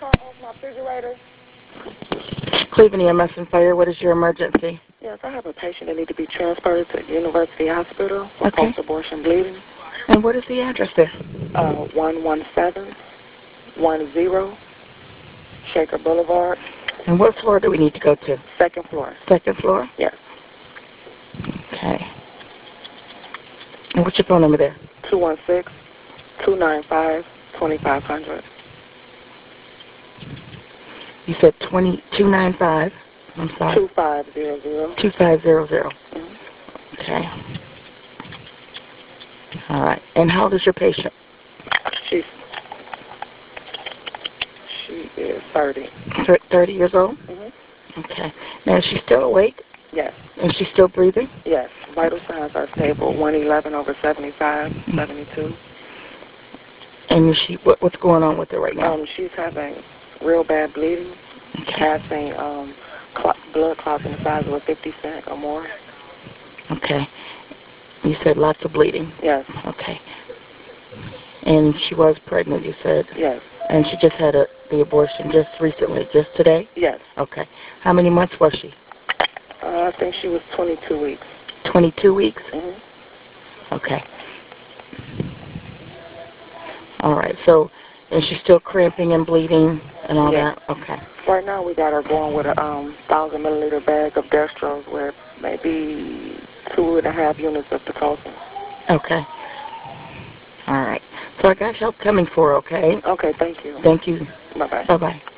turn off my refrigerator? Cleveland EMS and Fire, what is your emergency? Yes, I have a patient that needs to be transferred to University Hospital for post-abortion bleeding. And what is the address there? 11710 Shaker Boulevard. And what floor do we need to go to? Second floor. Second floor? Yes. Okay. And what's your phone number there? 216-295-2500. You said 295. I'm sorry. 2500. 2500. Okay. All right. And how old is your patient? She is 30. 30 years old? Okay. Now, is she still awake? Yes. And she's still breathing? Yes. Vital signs are stable. 111/75, 72. And is she, what's going on with her right now? She's having real bad bleeding. Passing blood clots in the size of a 50 cent or more. Okay. You said lots of bleeding? Yes. Okay. And she was pregnant, you said? Yes. And she just had the abortion just recently, just today? Yes. Okay. How many months was she? I think she was 22 weeks. 22 weeks? Okay. All right. So, and she's still cramping and bleeding and all that? Okay. Right now we got her going with a 1,000 milliliter bag of dextrose with maybe 2.5 units of Pitocin. Okay. All right. So I got help coming for her, okay? Okay, thank you. Thank you. Bye-bye. Bye-bye.